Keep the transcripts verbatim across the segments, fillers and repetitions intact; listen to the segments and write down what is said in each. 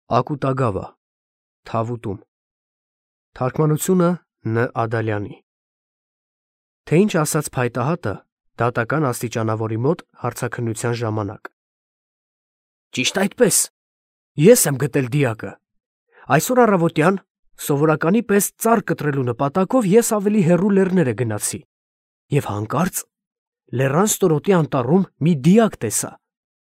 Ակուտագավա, Թավուտում, թարգմանությունը Ն. Ադալյանի։ Թե ինչ ասաց փայտահատը դատական աստիճանավորի մոտ հարցաքննության ժամանակ։ Ճիշտ այդպես, ես եմ գտել դիակը։ Այսօր առավոտյան սովորականի պես ծառ կտրելու նպատակով ես ավելի հեռու լեռները գնացի և հանկարծ լեռան ստորոտի անտառում մի դիակ տեսա։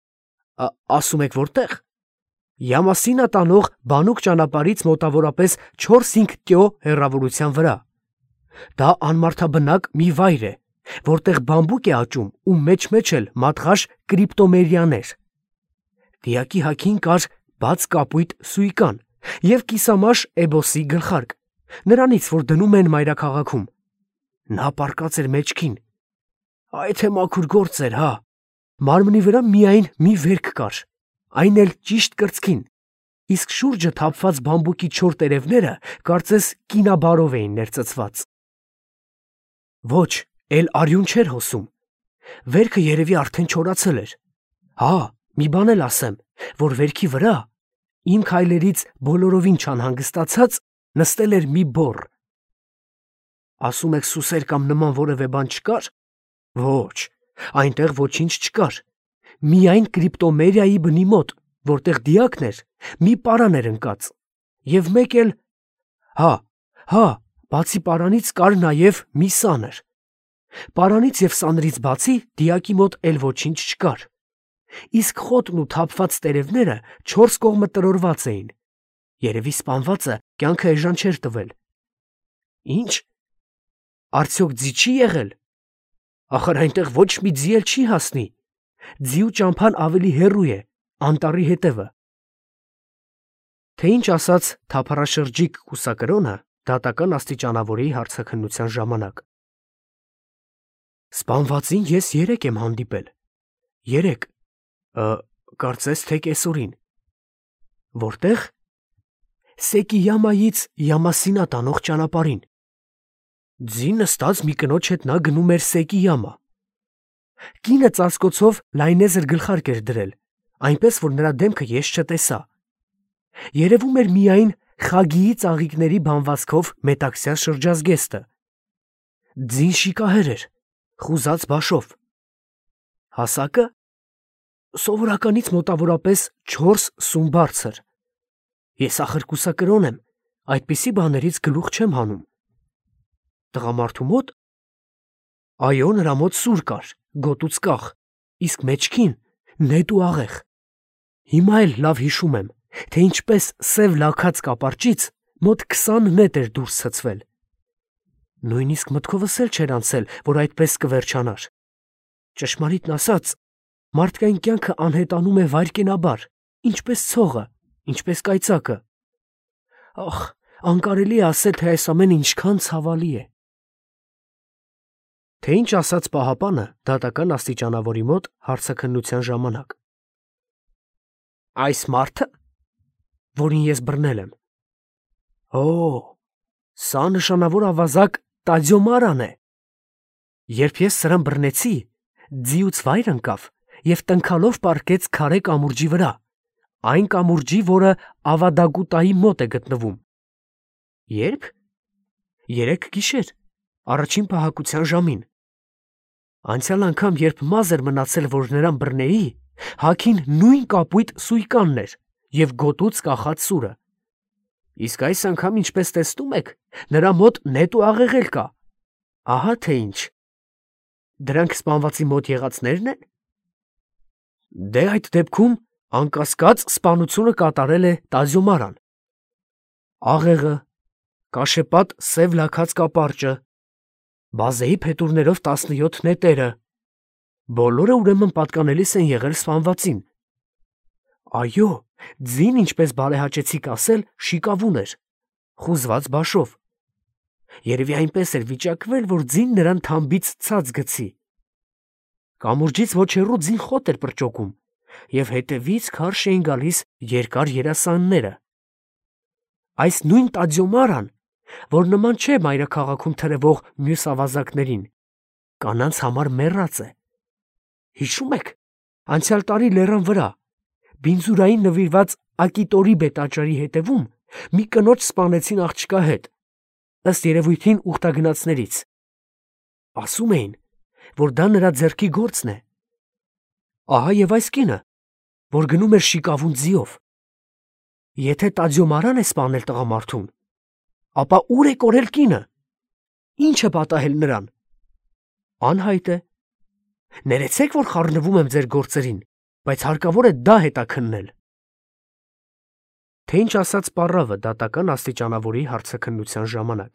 Ասում եք որտե՞ղ։ Յամասինա տանող բանուկ ճանապարհից մոտավորապես չորս-հինգ կյո հեռավորության վրա։ Դա անմարդաբնակ մի վայր է, որտեղ բամբուկ է աճում ու մեջ-մեջ էլ մատղաշ կրիպտոմերիաներ։ Դիակի հագին կար բաց կապույտ սույկան և կիսամաշ էբոսի գլխարկ, նրանից, որ դնում են մայրաքաղաքում։ Նա պառկած էր մեջքին։ Այ թե մաքուր գործ էր, հա։ Մարմնի վրա միայն մի վերք կար, այն էլ ճիշտ կրծքին, իսկ շուրջը թափված բամբուկի չոր տերևները կարծես կինաբարով էին ներծծված։ Ոչ, էլ արյուն չէր հոսում։ Վերքը երևի արդեն չորացել էր։ Հա, մի բան էլ ասեմ, որ վերքի վրա, իմ քայլերից բոլորովին չանհանգստացած, նստել էր մի բոռ։ Ասում եք սուսեր կամ նման որևէ բան չկար։ Ոչ, այնտեղ ոչինչ չկար։ Միայն կրիպտոմերիայի բնի մոտ, որտեղ դիակն էր, մի պարան էր ընկած։ Եվ մեկ էլ, հա, հա, բացի պարանից կար նաև մի սանր։ Պարանից և սանրից բացի դիակի մոտ էլ ոչինչ չկար։ Իսկ խոտն ու թափված տերևները չորս կողմը տրորված էին։ Երևի սպանվածը կյանքը էժան չէր տվել։ Ինչ։ Արդյոք ձի չի եղել։ Ախր այնտեղ ոչ մի ձի էլ չի հասնի։ Ձիու ճամփան ավելի հեռու է, անտառի հետևը։ Թե ինչ ասաց թափառաշրջիկ կուսակրոնը դատական աստիճանավորի հարցաքննության ժամանակ։ Սպանվածին ես երեկ եմ հանդիպել։ Երեկ, կարծես թե կեսօրին։ Որտեղ։ Սեկիյամայից Յամասինա տանող ճանապարհին։ Ձի նստած մի կնոջ հետ նա գնում էր Սեկիյամա։ Կինը ծածկոցով լայնեզր գլխարկ էր դրել, այնպես որ նրա դեմքը ես չտեսա։ Երևում էր միայն խագիի ծաղիկների բանվածքով մետաքսյա շրջազգեստը։ Ձին շիկահեր էր, խուզած բաշով։ Հասակը սովորականից մոտավորապես չորս սուն բարձր։ Ես ախր կուսակրոն եմ, այդպիսի բաներից գլուխ չեմ հանում։ Տղամարդու մոտ։ Այո, նրա մոտ սուր կար, գոտուց կախ, իսկ մեջքին նետ ու աղեղ։ Հիմա էլ լավ հիշում եմ, թե ինչպես սև լաքած կապարճից մոտ քսան նետ էր դուրս ցցվել։ Նույնիսկ մտքովս էլ չէր անցել, որ այդպես կվերջանար։ Ճշմարիտն ասած, մարդկային կյանքը անհետանում է վայրկենաբար, ինչպես ցողը, ինչպես կայծակը։ Ախ, անկարելի է ասել, թե այս ամենը ինչքան ցավալի է։ Թե ինչ ասաց պահապանը դատական աստիճանավորի մոտ հարցաքննության ժամանակ։ Այս մարդը, որին ես բռնել եմ։ Օ, սա նշանավոր ավազակ Տադյոմարան է։ Երբ ես սրան բռնեցի, ձիուց վայր ընկավ և տնքալով պառկեց քարե կամուրջի վրա, այն կամուրջի, որը Ավադագուտայի մոտ է գտնվում։ Երբ։ Երեկ գիշեր, առաջին պահակության ժամին։ Անցյալ անգամ, երբ մազ էր մնացել, որ նրան բռնեի, հագին նույն կապույտ սույկանն էր և գոտուց կախած սուրը։ Իսկ այս անգամ, ինչպես տեսնում եք, նրա մոտ նետ ու աղեղ էլ կա։ Ահա թե ինչ։ Դրանք սպանվածի մոտ եղածնե՞րն են։ Դե այդ դեպքում անկասկած սպանությունը կատարել է Տադյոմարան։ Աղեղը, կաշեպատ սև լաքած կապարճը, բազեի փետուրներով տասնյոթ նետերը, բոլորը ուրեմն պատկանելիս են եղել սպանվածին։ Այո, ձին, ինչպես բարեհաճեցիք ասել, շիկավուն էր, խուզված բաշով։ Երևի այնպես էր վիճակվել, որ ձին նրան թամբից ցած գցի։ Կամուրջից ոչ հեռու ձին խոտ էր պրճոկում, և հետևից քարշ էին գալիս երկար երասանները։ Այս նույն Տադյոմարան, որ նման չէ մայրաքաղաքում թրևող մյուս ավազակներին, կանանց համար մեռած է։ Հիշում եք, անցյալ տարի լեռան վրա, բինզուրային նվիրված Ակիտորի բետաճարի հետևում մի կնոջ սպանեցին աղջկա հետ, ըստ երևույթին ուխտագնացներից։ Ասում էին, որ դա նրա ձեռքի գործն է։ Ահա եւ այս կինը, որ գնում էր շիկավուն ձիով։ Եթե Տաձյոմարան է սպանել տղամարդուն, ապա ուր է կորել կինը։ Ինչ է պատահել նրան։ Անհայտ է։ Ներեցեք, որ խառնվում եմ ձեր գործերին, բայց հարկավոր է դա հետաքննել։ Թե ինչ ասաց պառավը դատական աստիճանավորի հարցաքննության ժամանակ։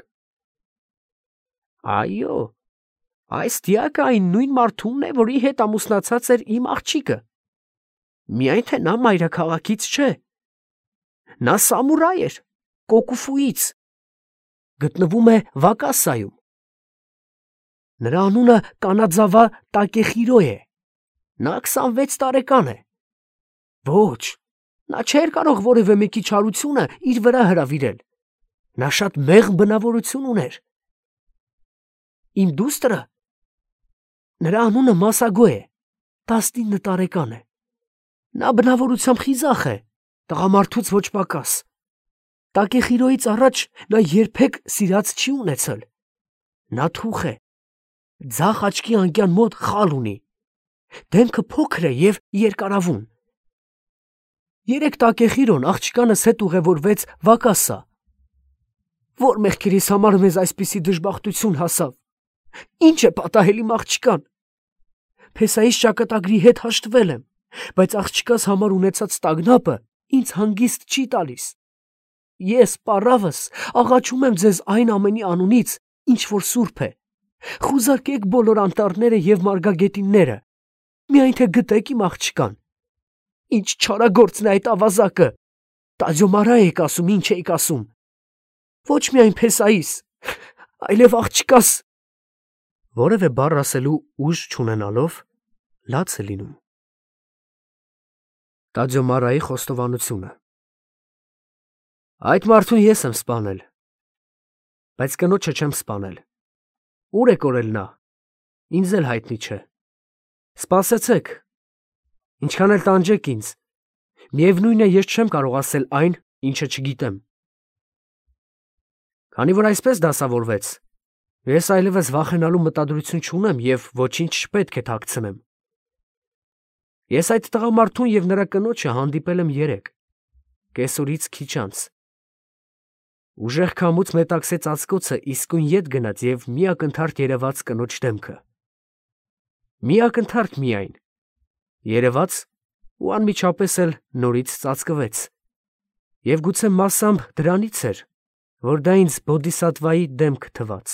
Այո, այս դիակը այն նույն մարդունն է, որի հետ ամուսնացած էր իմ աղջիկը։ Միայն թե նա մայրաքաղաքից չէ։ Նա սամուրայ էր, Կոկուֆուից, գտնվում է Վակասայում։ Նրա անունը Կանադզավա Տակեխիրո է։ Նա քսանվեց տարեկան է։ Ոչ, նա չէր կարող որևէ մեկի չարությունը իր վրա հրավիրել։ Նա շատ մեղմ բնավորություն ուներ։ Իմ դուստրը, նրա անունը Մասագո է, տասնինը տարեկան է։ Նա բնավորությամբ խիզախ է, տղամարդուց ոչ պակաս։ Տակեխիրոյից առաջ նա երբեք սիրած չի ունեցել։ Նա թուխ է, ձախ աչքի անկյան մոտ խալ ունի, դեմքը փոքր է և երկարավուն։ Երեք Տակեխիրոն աղջկանս հետ ուղևորվեց Վակասա։ Որ մեղքերիս համար մեզ այսպիսի դժբախտություն հասավ։ Ինչ է պատահել իմ աղջկան։ Փեսայից ճակատագրի հետ հաշտվել եմ, բայց աղջկաս համար ունեցած տագնապը ինձ հանգիստ չի տալիս։ Ես, պառավս, աղաչում եմ ձեզ այն ամենի անունից, ինչ որ սուրբ է։ Խուզարկեք բոլոր անտառները և մարգագետինները, միայն թե գտեք իմ աղջկան։ Ինչ չարագործն է այդ ավազակը։ Տաձյոմարա եք ասում, ինչ եք ասում։ Ոչ միայն Փեսայիս, այլև աղջկաս։ Որևէ բառ ասելու ուժ չունենալով լաց է լինում։ Տաձյոմարայի խոստովանությունը։ Այդ մարդուն ես եմ սպանել, բայց կնոջը չեմ սպանել։ Ուր է կորել նա։ Ինձ էլ հայտնի չէ։ Սպասեցեք, ինչքան էլ տանջեք ինձ, միևնույն է, ես չեմ կարող ասել այն, ինչը չգիտեմ։ Քանի որ այսպես դասավորվեց, ես այլևս վախենալու մտադրություն չունեմ և ոչինչ չպետք է թաքցնեմ։ Ես այդ տղամարդուն և նրա կնոջը հանդիպել եմ երեկ, կեսօրից քիչ անց։ Ուժեղ քամուց մետաքսե ծածկոցը իսկույն ետ գնաց և մի ակնթարթ երևաց կնոջ դեմքը։ Մի ակնթարթ միայն, երևաց ու անմիջապես էլ նորից ծածկվեց։ Եվ գուցե մասամբ դրանից էր, որ դա ինձ բոդիսատվայի դեմք թվաց։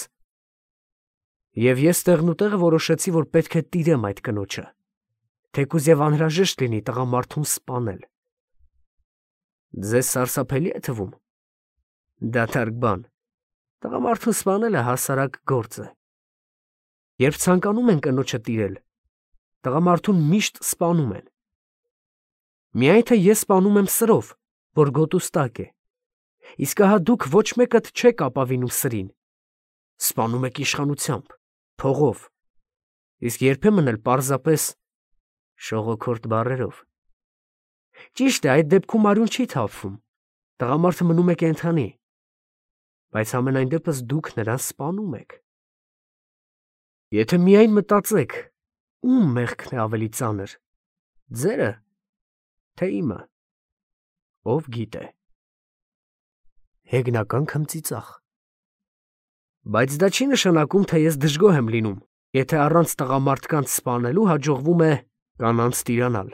Եվ ես տեղնուտեղը որոշեցի, որ պետք է տիրեմ այդ կնոջը, թեկուզ և անհրաժեշտ լինի տղամարդուն սպանել։ Ձեզ սարսափելի է թվում։ Դատարկ բան, տղամարդուն սպանելը հասարակ գործ է։ Երբ ցանկանում են կնոջը տիրել, տղամարդուն միշտ սպանում են։ Միայն թե ես սպանում եմ սրով, որ գոտուստակ է, իսկ ահա դուք ոչ մեկդ չեք ապավինում սրին, սպանում եք իշխանությամբ, փողով, իսկ երբեմն էլ պարզապես շողոքորթ բառերով։ Ճիշտ է, այդ դեպքում արյուն չի թափվում, տղամարդը մնում է կենդանի, բայց համենայն դեպս դուք նրան սպանում եք։ Եթե միայն մտածեք, ում մեղքն է ավելի ծանր, ձերը, թե իմը, ով գիտե։ Հեգնական քմծիծաղ։ Բայց դա չի նշանակում, թե ես դժգոհ եմ լինում, եթե առանց տղամարդկանց սպանելու հաջողվում է կանանց տիրանալ։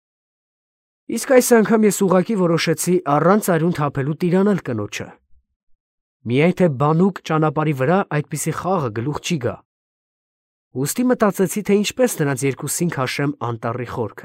Իսկ այս անգամ ես ուղղակի որոշեցի առանց արյուն թափելու տիրանալ կնոջը։ Միայն թե բանուկ ճանապարհի վրա այդպիսի խաղը գլուխ չի գա։ Ուստի մտածեցի, թե ինչպես նրանց երկուսին քաշեմ անտառի խորքը։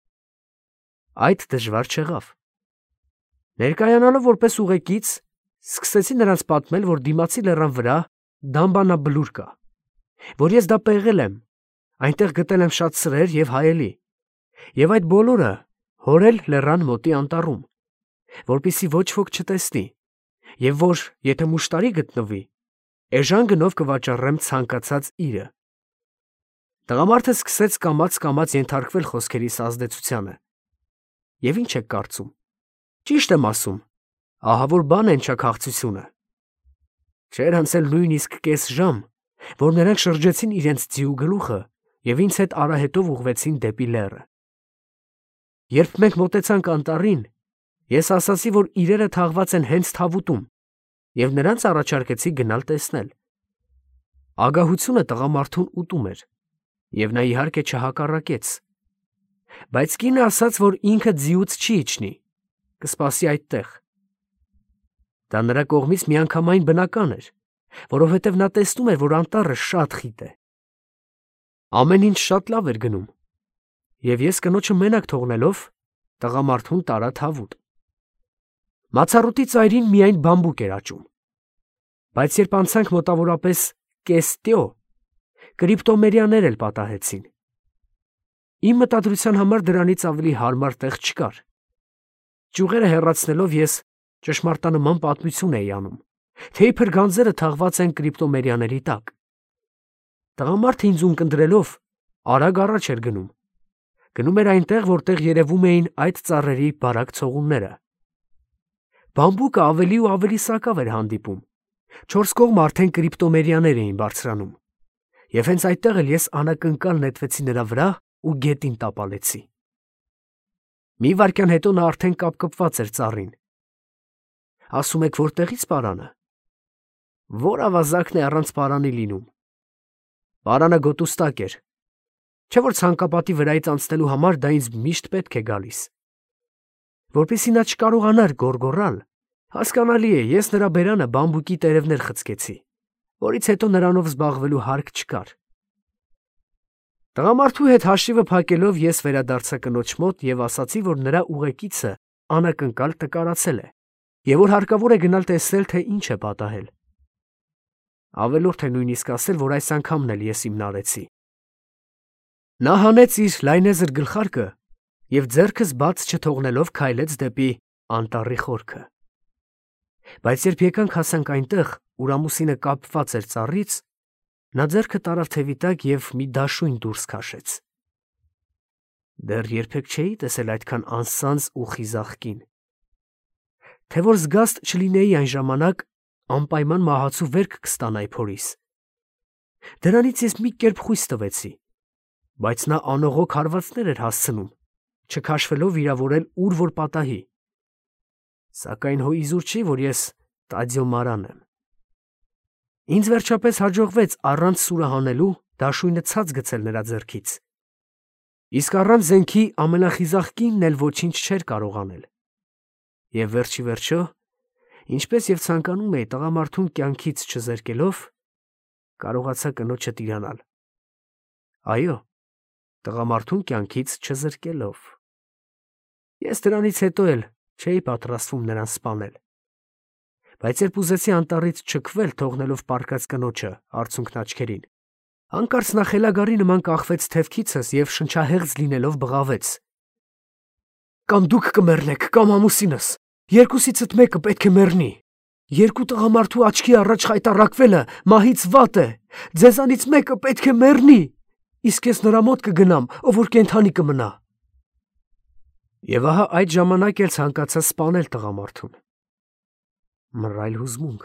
Այդ դժվար չեղավ։ Ներկայանալով որպես ուղեկից, սկսեցի նրանց պատմել, որ դիմացի լեռան վրա դամբանաբլուր կա, որ ես դա պեղել եմ, այնտեղ գտել եմ շատ սրեր և հայելի, և այդ բոլորը հորել լեռան մոտի անտառում, որպեսզի ոչ ոք չտեսնի, և որ, եթե մուշտարի գտնվի, էժան գնով կվաճառեմ ցանկացած իրը։ Տղամարդը սկսեց կամաց-կամաց ենթարկվել խոսքերիս ազդեցությանը։ Եվ ինչ եք կարծում։ Ճիշտ եմ ասում, ահա որ բան են չաքաղցությունը։ Չէր անցել նույնիսկ կես ժամ, որ նրանք շրջեցին իրենց ձիու գլուխը և ինձ հետ արահետով ուղղվեցին դեպի լեռը։ Երբ մենք մոտեցանք անտառին, ես ասացի, որ իրերը թաղված են հենց Թավուտում, և նրանց առաջարկեցի գնալ տեսնել։ Ագահությունը տղամարդուն ուտում էր, և նա իհարկե չհակառակեց, բայց կինը ասաց, որ ինքը ձիուց չի իջնի, կսպասի այդտեղ։ Դա նրա կողմից միանգամայն բնական էր, որովհետև նա տեսնում էր, որ անտառը շատ խիտ է։ Ամեն ինչ շատ լավ էր գնում, և ես կնոջը մենակ թողնելով, տղամարդուն տարա Թավուտ։ Մացառուտի ծայրին միայն բամբուկ էր աճում, բայց երբ անցանք մոտավորապես կես տյո, կրիպտոմերիաներ էլ պատահեցին։ Իմ մտադրության համար դրանից ավելի հարմար տեղ չկար։ Ճյուղերը հեռացնելով ես ճշմարտանման պատմություն էի անում, թե իբր գանձերը թաղված են կրիպտոմերիաների տակ։ Տղամարդը ինձ ունկնդրելով արագ առաջ էր գնում։ Գնում էր այնտեղ, որտեղ երևում էին այդ ծառերի բարակ ցողունները։ Բամբուկը ավելի ու ավելի սակավ էր հանդիպում, չորս կողմ արդեն կրիպտոմերիաներ էին բարձրանում, և հենց այդտեղ էլ ես անակնկալ նետվեցի նրա վրա ու գետին տապալեցի։ Մի վայրկյան հետո նա արդեն կապկպված էր ծառին։ Ասում եք, որտեղի՞ց պարանը։ Որ ավազակն է առանց պարանի լինում։ Պարանը գոտուստակ էր, չէ՞ որ ցանկապատի վրայից անցնելու համար դա ինձ միշտ պետք է գալիս։ Որպեսզի նա չկարողանար գոռգոռալ, հասկանալի է, ես նրա բերանը բամբուկի տերևներ խցկեցի, որից հետո նրանով զբաղվելու հարկ չկար։ Տղամարդու հետ հաշիվը փակելով ես վերադարձա կնոջ մոտ և ասացի, որ նրա ուղեկիցը անակնկալ տկարացել է, և որ հարկավոր է գնալ տեսնել, թե ինչ է պատահել։ Ավելորդ է նույնիսկ ասել, որ այս անգամն էլ ես հիմնարեցի։ Նա հանեց իր լայնեզր գլխարկը և ձեռքս բաց չթողնելով քայլեց դեպի անտառի խորքը։ Բայց երբ եկանք հասանք այնտեղ, ուր ամուսինը կապված էր ծառից, նա ձեռքը տարավ թևի տակ և մի դաշույն դուրս քաշեց։ Դեռ երբեք չէի տեսել այդքան անսանձ ու խիզախ կին։ Թե որ զգաստ չլինեի այն ժամանակ, անպայման մահացու վերք կստանայի փորիս։ Դրանից ես մի կերպ խույս տվեցի, բայց նա անողոք հարվածներ էր հասցնում, չքաշվելով վիրավորել ուր որ պատահի։ Սակայն հո իզուր չի, որ ես Տադյո Մարան եմ։ Ինձ վերջապես հաջողվեց առանց սուրը հանելու դաշույնը ցած գցել նրա ձեռքից, իսկ առանց զենքի ամենախիզախ կինն էլ ոչինչ չէր կարող անել։ Եվ վերջ ի վերջո, ինչպես և ցանկանում էի տղամարդուն կյանքից չզրկելով, կարողացա կնոջը տիրանալ։ Այո, տղամարդուն կյանքից չզրկելով։ Ես դրանից հետո էլ չէի պատրաստվում նրան սպանել։ Բայց երբ ուզեցի անտառից չքվել, թողնելով պառկած կնոջը արցունքն աչքերին, հանկարծ նա խելագարի նման կախվեց թևքիցս և շնչահեղձ լինելով բղավեց. «Կամ դուք կմեռնեք, կամ ամուսինս, երկուսիցդ մեկը պետք է մեռնի։ Երկու տղամարդու աչքի առաջ խայտառակվելը մահից վատ է, ձեզանից մեկը պետք է մեռնի, իսկ ես նրա մոտ կգնամ, ով որ կենդանի կմնա»։ Եվ ահա այդ ժամանակ էլ ցանկացա սպանել տղամարդուն։ Մռայլ հուզմունք։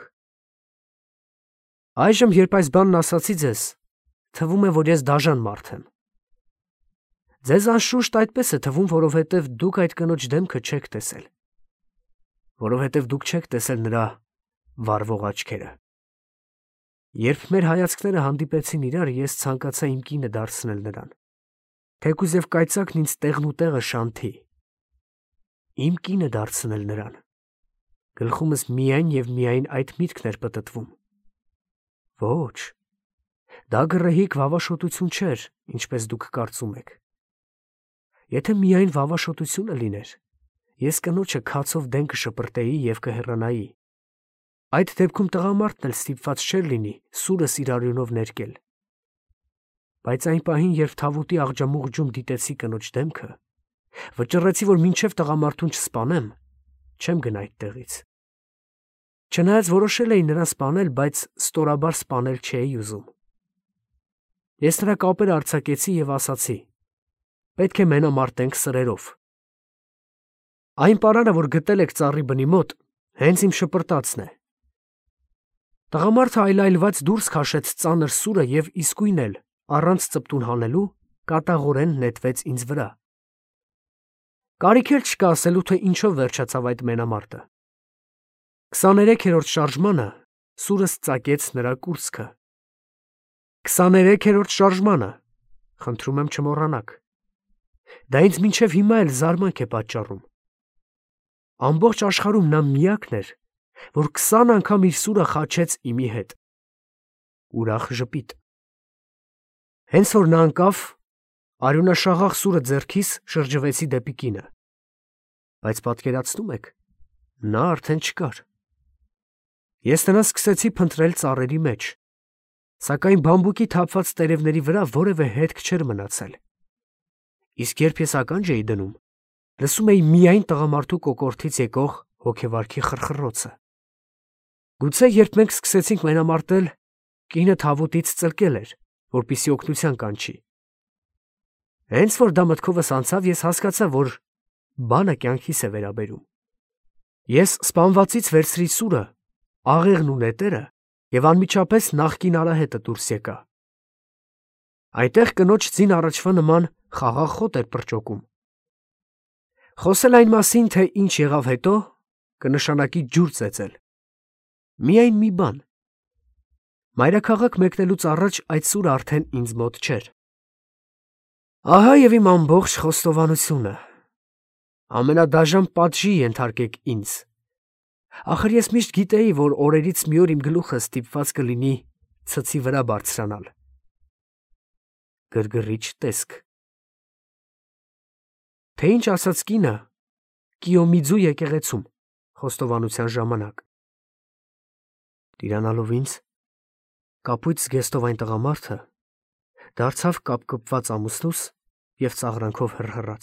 Այժմ, երբ այս բանն ասացի ձեզ, թվում է, որ ես դաժան մարդ եմ։ Ձեզ անշուշտ այդպես է թվում, որովհետև դուք այդ կնոջ դեմքը չեք տեսել, որովհետև դուք չեք տեսել նրա վառվող աչքերը։ Երբ մեր հայացքները հանդիպեցին իրար, ես ցանկացա իմ կինը դարձնել նրան, թեկուզ և կայծակն ինձ տեղն ու տեղը շանթի։ Իմ կինը դարձնել նրան։ Գլխումս միայն և միայն այդ միտքն էր պտտվում։ Ոչ, դա գռեհիկ վավաշոտություն չէր, ինչպես դուք կարծում եք։ Եթե միայն վավաշոտությունը լիներ, ես կնոջը քացով դեն կշպրտեի և կհեռանայի։ Այդ դեպքում տղամարդն էլ ստիպված չէր լինի սուրս իր արյունով ներկել։ Բայց այն պահին, երբ Թավուտի աղջամուղջում դիտեցի կնոջ դեմքը, վճռեցի, որ մինչև տղամարդուն չսպանեմ, չեմ գնա այդտեղից։ Չնայած որոշել էի նրան սպանել, բայց ստորաբար սպանել չէի ուզում։ Ես նրա կապերը արձակեցի և ասացի. պետք է մենամարտենք սրերով։ Այն պարանը, որ գտել եք ծառի բնի մոտ, հենց իմ շպրտացն է։ Տղամարդը այլայլված դուրս քաշեց ծանր սուրը և իսկույն էլ, առանց ծպտուն հանելու, կատաղորեն նետվեց ինձ վրա։ Կարիք էլ չկա ասելու, թե ինչով վերջացավ այդ մենամարտը։ Քսաներեքերորդ շարժմանը սուրս ծակեց նրա կուրծքը։ Քսաներեքերորդ շարժմանը, խնդրում եմ չմոռանաք։ Դա ինձ մինչև հիմա էլ զարմանք է պատճառում։ Ամբողջ աշխարհում նա միակն էր, որ քսան անգամ իր սուրը խաչեց իմի հետ։ Ուրախ ժպիտ։ Հենց որ նա անկավ, արյունաշաղախ սուրը ձեռքիս շրջվեցի դեպի կինը։ Բայց պատկերացնում եք, նա արդեն չկար։ Ես նրան սկսեցի փնտրել ծառերի մեջ, սակայն բամբուկի թափված տերևների վրա որևէ հետք չէր մնացել։ Իսկ երբ ես ականջ էի դնում, լսում էի միայն տղամարդու կոկորդից եկող հոգեվարքի խրխռոցը։ Գուցե երբ մենք սկսեցինք մենամարտել, կինը թավուտից ծլկել էր, որպեսզի օգնության կանչի։ Հենց որ դա մտքովս անցավ, ես հասկացա, որ բանը կյանքիս է վերաբերում։ Ես սպանվածից վերցրի սուրը, աղեղն ու նետերը և անմիջապես նախկին արահետը դուրս եկա։ Այնտեղ կնոջ ձին առաջվա նման խաղաղ խոտ էր պրճոկում։ Խոսել այն մասին, թե ինչ եղավ հետո, կնշանակի ջուր ծեծել։ Միայն մի բան. մայրաքաղաք մեկնելուց առաջ այդ սուրը արդեն ինձ մոտ չէր։ Ահա և իմ ամբողջ խոստովանությունը։ Ամենադաժան պատժի ենթարկեք ինձ։ Ախր ես միշտ գիտեի, որ օրերից մի օր իմ գլուխը ստիպված կլինի ցցի վրա բարձրանալ։ Գրգռիչ տեսք։ Թե ինչ ասաց կինը Կիյոմիձու եկեղեցում խոստովանության ժամանակ։ Տիրանալով ինձ, կապույտ զգեստով այն տղամարդը դարձավ կապկպված ամուսնուս և ծաղրանքով հռհռաց։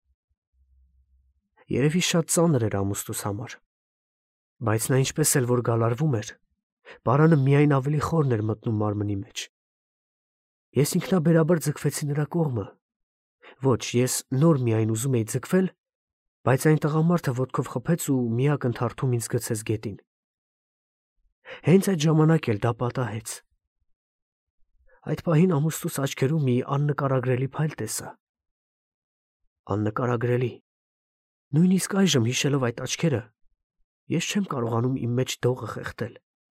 Երևի շատ ծանր էր ամուսնուս համար, բայց նա ինչպես էլ որ գալարվում էր, պարանը միայն ավելի խորն էր մտնում մարմնի մեջ։ Ես ինքնաբերաբար ձգվեցի նրա կողմը։ Ոչ, ես նոր միայն ուզում էի ձգվել, բայց այն տղամարդը ոտքով խփեց ու մի ակնթարթում ինձ գցեց գետին։ Հենց այդ ժամանակ էլ դա պատահեց։ Այդ պահին ամուսնուս աչքերում մի աննկարագրելի փայլ տեսա։ Աննկարագրելի։ Նույնիսկ այժմ հիշելով այդ աչքերը, ես չեմ կարողանում իմ մեջ դողը խեղդել։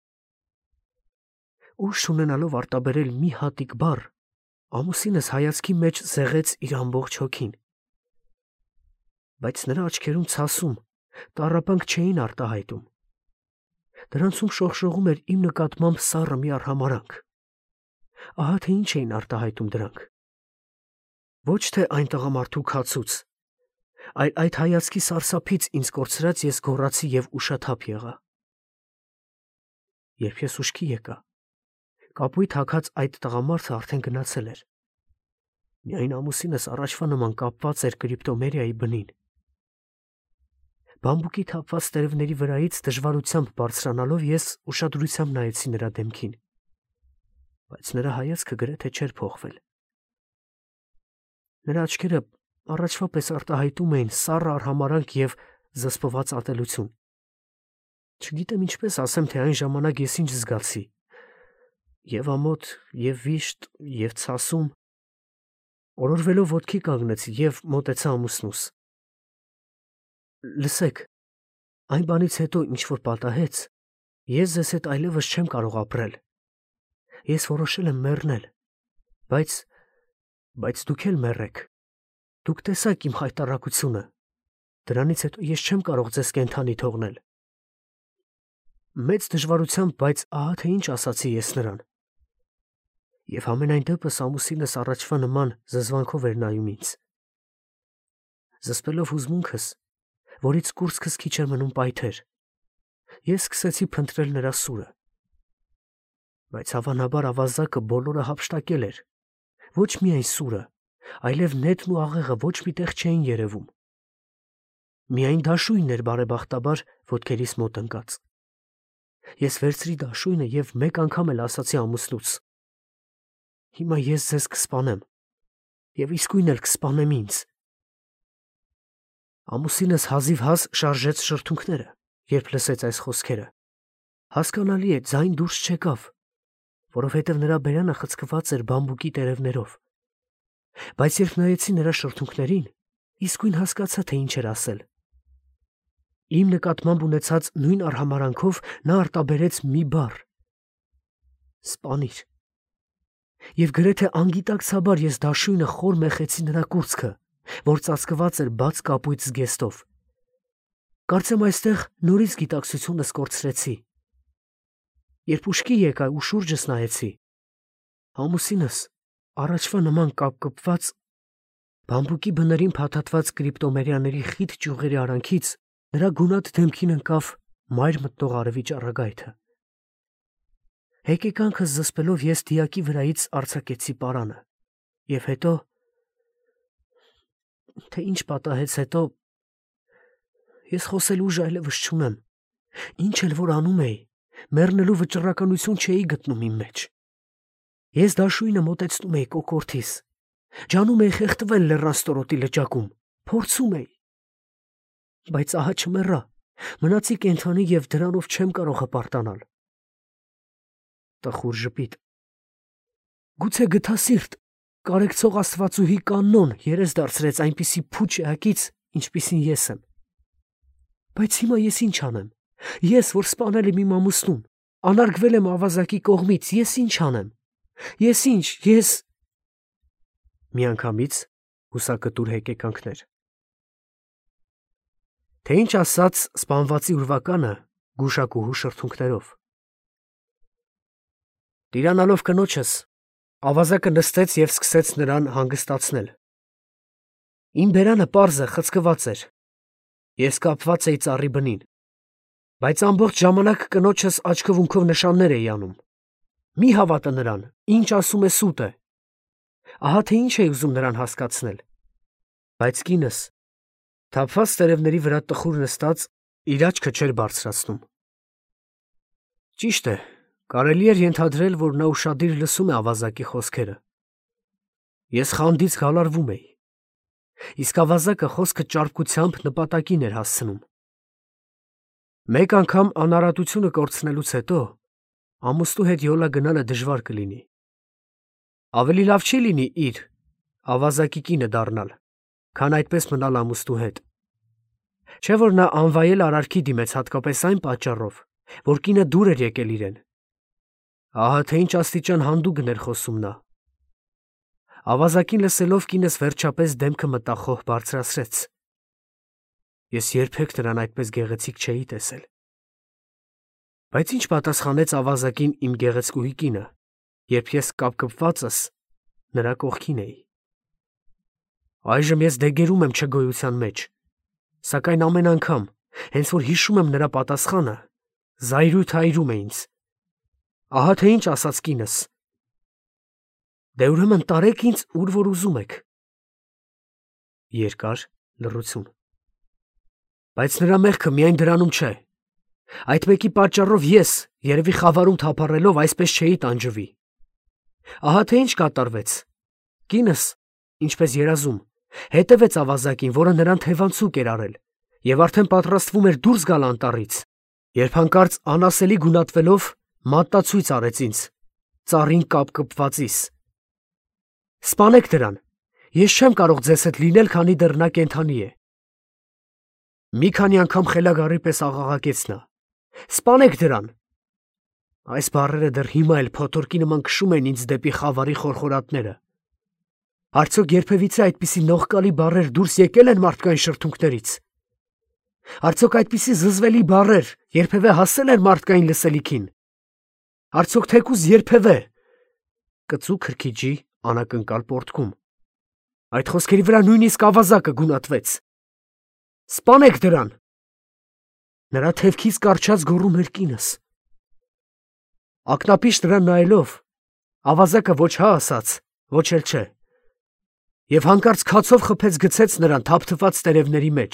Ուժ չունենալով արտաբերել մի հատիկ բառ, ամուսինս հայացքի մեջ զեղեց իր ամբողջ հոգին։ Բայց նրա աչքերում ցասում, տառապանք չէին արտահայտում։ Դրանցում շողշողում էր իմ նկատմամբ սառը մի արհամարհանք։ Ահա թե ինչ էին արտահայտում դրանք։ Ոչ թե այն տղամարդու քացուց, այլ այդ հայացքի սարսափից ինձ կորցրած ես գոռացի և ուշաթափ եղա։ Երբ ես ուշքի եկա, կապույտ հագած այդ տղամարդը արդեն գնացել էր։ Միայն ամուսինս առաջվա նման կապված էր կրիպտոմերիայի բնին։ Բամբուկի թափված տերևների վրայից դժվարությամբ բարձրանալով ես ուշադրությամբ նայեցի նրա դեմքին, բայց նրա հայացքը գրեթե չէր փոխվել։ Նրա աչքերը առաջվա պես արտահայտում էին սառը արհամարհանք և զսպված ատելություն։ Չգիտեմ ինչպես ասեմ, թե այն ժամանակ ես ինչ զգացի։ Եվ ամոթ, և վիշտ, և ցասում։ Օրորվելով ոտքի կանգնեցի և մոտեցա ամուսնուս։ Լսեք, այն բանից հետո, ինչ որ պատահեց, ես ձեզ հետ այլևս չեմ կարող ապրել։ Ես որոշել եմ մեռնել, բայց, բայց դուք էլ մեռեք։ Դուք տեսաք իմ խայտառակությունը։ Դրանից հետո ես չեմ կարող ձեզ կենդանի թողնել։ Մեծ դժվարությամբ, բայց ահա թե ինչ ասացի ես նրան։ Եվ ամենայն դեպս ամուսինս առաջվա նման զզվանքով էր նայում ինձ։ Զսպելով հուզմունքս, որից կուրծքս քիչ էր մնում պայթեր, ես սկսեցի փնտրել նրա սուրը։ Բայց հավանաբար ավազակը բոլորը հափշտակել էր։ Ոչ միայն սուրը, այլև նետն ու աղեղը ոչ մի տեղ չէին երևում։ Միայն դաշույնն էր բարեբախտաբար ոտքերիս մոտ ընկած։ Ես վերցրի դաշույնը և մեկ անգամ էլ ասացի ամուսնուց. Հիմա ես ձեզ կսպանեմ, և իսկույն էլ կսպանեմ ինձ։ Ամուսինս հազիվ-հազ շարժեց շրթունքները, երբ լսեց այս խոսքերը։ Հասկանալի է, ձայն դուրս չեկավ, որովհետև նրա բերանը խցկված էր բամբուկի տերևներով։ Բայց երբ նայեցի նրա շրթունքներին, իսկույն հասկացա, թե ինչ էր ասել։ Իմ նկատմամբ ունեցած նույն արհամարանքով նա արտաբերեց մի բառ. սպանիր։ Եվ գրեթե անգիտակցաբար ես դաշույնը խոր մեխեցի նրա կուրծքը, որ ծածկված էր բաց կապույտ զգեստով։ Կարծեմ այստեղ նորից գիտակցությունս կորցրեցի։ Երբ ուշքի եկա ու շուրջս նայեցի, ամուսինս առաջվա նման կապկպված բամբուկի բներին փաթաթված կրիպտոմերիաների խիտ ճյուղերի արանքից նրա գունատ դեմքին ընկավ մայր մտնող արևի ճառագայթը։ Հեկեկանքս զսպելով ես դիակի վրայից արձակեցի պարանը, և հետո, թե ինչ պատահեց հետո, ես խոսելու ուժ այլևս չունեմ, ինչ էլ որ անում էի, մեռնելու վճռականություն չէի գտնում իմ մեջ։ Ես դաշույնը մոտեցնում էի կոկորդիս, ջանում էի խեղդվել լեռնաստորոտի լճակում, փորձում էի, բայց ահա չմեռա, մնացի կենդանի և դրանով չեմ կարող հպարտանալ։ Տխուր ժպիտ։ Գուցե գթասիրտ, կարեկցող աստվածուհի կաննոն երես դարձրեց այնպիսի փուչ էակից, ինչպիսին ես եմ։ Բայց հիմա ես ինչ անեմ։ Ես, որ սպանել եմ իմ ամուսնուն, անարգվել եմ ավազակի կողմից, ես ինչ անեմ։ Ես ինչ, ես… Միանգամից հուսակտուր հեկեկանքներ։ Թե ինչ ասաց սպանվածի ուրվականը գուշակուհու շրթունքներով։ Տիրանալով կնոջս, ավազակը նստեց և սկսեց նրան հանգստացնել։ Իմ բերանը պարզը խցկված էր։ Ես կապված էի ծառի բնին, բայց ամբողջ ժամանակ կնոջս աչքովունքով նշաններ էի անում։ Մի հավատը նրան, ինչ ասում է սուտ է։ Ահա թե ինչ էի ուզում նրան հասկացնել։ Բայց կինս, թափված տերևների վրա տխուր նստած, իր աչքը չէր բարձրացնում։ Ճիշտ է, կարելի էր ենթադրել, որ նա ուշադիր լսում է ավազակի խոսքերը։ Ես խանդից գալարվում էի, իսկ ավազակը խոսքը ճարպկությամբ նպատակին էր հասցնում։ Մեկ անգամ անարատությունը կորցնելուց հետո ամուսնու հետ յոլա գնալը դժվար կլինի։ Ավելի լավ չի լինի իր, ավազակի կինը դառնալ, քան այդպես մնալ ամուսնու հետ։ Չէ՞ որ նա անվայել արարքի դիմեց հատկապես այն պատճառով, որ կինը դուր էր եկել իրեն։ Ահա թե ինչ աստիճան հանդուգն էր խոսում նա։ Ավազակին լսելով կինս վերջապես դեմքը մտախոհ բարձրացրեց։ Ես երբեք նրան այդպես գեղեցիկ չէի տեսել։ Բայց ինչ պատասխանեց ավազակին իմ գեղեցկուհի կինը, երբ ես կապկպվածս նրա կողքին էի։ Այժմ ես դեգերում եմ չգոյության մեջ, սակայն ամեն անգամ, հենց որ հիշում եմ նրա պատասխանը, զայրույթ-այրում է ինձ։ Ահա թե ինչ ասաց կինս. Դե ուրեմն տարեք ինձ, ուր որ ուզում եք։ Երկար լռություն։ Բայց նրա մեղքը միայն դրանում չէ։ Այդ մեկի պատճառով ես, երևի խավարում թափառելով, այսպես չէի տանջվի։ Ահա թե ինչ կատարվեց։ Կինս, ինչպես երազում, հետևեց ավազակին, որը նրան թևանցուկ էր արել, և արդեն պատրաստվում էր դուրս գալ անտառից, երբ հանկարծ անասելի գունատվելով մատտացույց արեց ինձ, ծառին կապկպվածիս։ Սպանեք դրան, ես չեմ կարող ձեզ հետ լինել, քանի դեռ նա կենդանի է։ Մի քանի անգամ խելագարի պես աղաղակեց նա. Սպանեք դրան։ Այս բառերը դեռ հիմա էլ փոթորկի նման քշում են ինձ դեպի խավարի խորխորատները։ Արդյոք երբևիցե այդպիսի նողկալի բառեր դուրս եկել են մարդկային շրթունքներից։ Արդյոք այդպիսի զզվելի բառեր երբևէ հասել են մարդկային լսելիքին։ Արդյոք թեկուզ երբևէ կծու քրքիջի անակնկալ պոռթկում։ Այդ խոսքերի վրա նույնիսկ ավազակը գունատվեց։ Սպանեք դրան։ Նրա թևքից կառչած գոռում էր կինս։ Ակնապիշ նրան նայելով, ավազակը ոչ հա ասաց, ոչ էլ չէ, և հանկարծ քացով խփեց գցեց նրան թափթփած տերևների մեջ։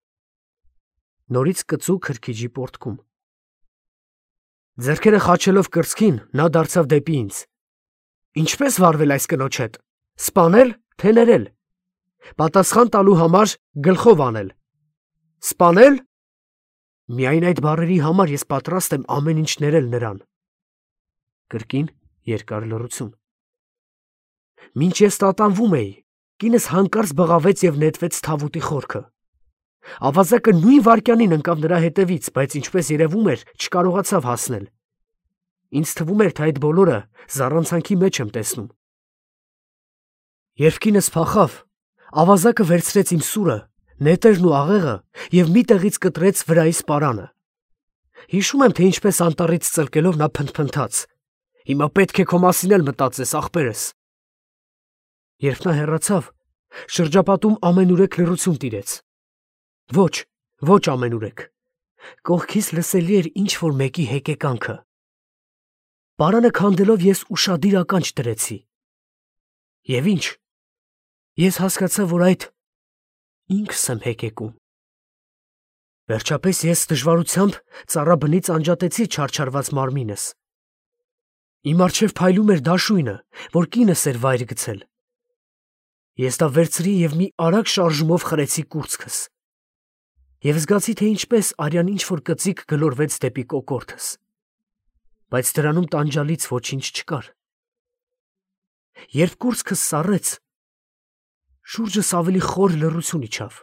Նորից կծու քրքիջի պոռթկում։ Ձեռքերը խաչելով կրծքին, նա դարձավ դեպի ինձ։ Ինչպե՞ս վարվել այս կնոջ հետ, սպանել, թե ներել։ Պատասխան տալու համար գլխով անել, Սպանել։ Միայն այդ բառերի համար ես պատրաստ եմ ամեն ինչ ներել նրան։ Կրկին երկար լռություն։ Մինչ ես տատանվում էի, կինս հանկարծ բղավեց և նետվեց Թավուտի խորքը։ Ավազակը նույն վայրկյանին ընկավ նրա հետևից, բայց ինչպես երևում էր, չկարողացավ հասնել։ Ինձ թվում էր, թե այդ բոլորը զառանցանքի մեջ եմ տեսնում։ Երբ կինս փախավ, ավազակը վերցրեց իմ սուրը, նետերն ու աղեղը և մի տեղից կտրեց վրայիս պարանը։ Հիշում եմ, թե ինչպես անտառից ծլկելով նա փնթփնթաց. «Հիմա պետք է քո մասին էլ մտածես, ախպերս»։ Երբ նա հեռացավ, շրջապատում ամենուրեք լռություն տիրեց։ Ոչ, ոչ ամենուրեք։ Կողքից լսելի էր ինչ-որ մեկի հեկեկանքը։ Պարանը քանդելով ես ուշադիր ականջ դրեցի։ Եվ ինչ։ Ես հասկացա, որ այդ ինքս եմ հեկեկում։ Վերջապես ես դժվարությամբ ծառաբնից անջատեցի չարչարված մարմինս։ Իմ առջև փայլում էր դաշույնը, որ կինս էր վայր գցել։ Ես դա վերցրի և մի արագ շարժումով խրեցի կուրծքս։ Եվ զգացի, թե ինչպես արյան ինչ-որ կծիկ գլորվեց դեպի կոկորդս։ Բայց դրանում տանջալից ոչինչ չկար։ Երբ կուրծքս սառեց, շուրջս ավելի խոր լռություն իջավ։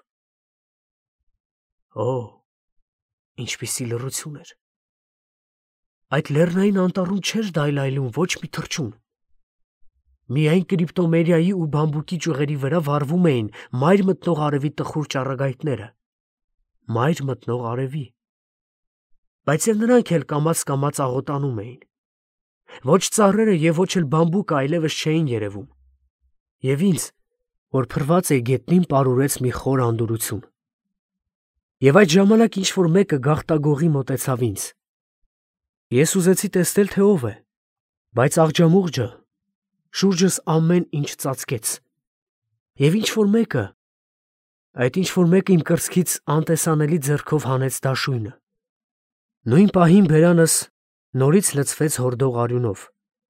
Օ՜, ինչպիսի լռություն էր։ Այդ լեռնային անտառում չէր դայլայլում ոչ մի թռչուն։ Միայն կրիպտոմերիայի ու բամբուկի ճյուղերի վրա վառվում էին մայր մտնող արևի տխուր ճառագայթները։ Մայր մտնող արևի։ Բայց և նրանք էլ կամաց-կամաց աղոտանում էին։ Ոչ ծառերը և ոչ էլ բամբուկը այլևս չէին երևում։ Եվ ինձ, որ փռված էի գետնին, պարուրեց մի խոր անդորրություն։ Եվ այդ ժամանակ ինչ-որ մեկը գաղտագողի մոտեցավ ինձ։ Ես ուզեցի տեսնել, թե ով է, բայց աղջամուղջը շուրջս ամեն ինչ ծածկեց։ Եվ ինչ-որ մեկը, այդ ինչ-որ մեկը իմ կրծքից անտեսանելի ձեռքով հանեց դաշույնը։ Նույն պահին բերանս նորից լցվեց հորդող արյունով։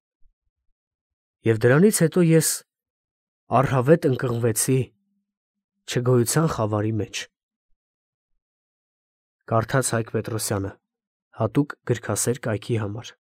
Եվ դրանից հետո ես առհավետ ընկղմվեցի չգոյության խավարի մեջ։ Կարդաց Հայկ Պետրոսյանը, հատուկ գրքասեր կայքի համար։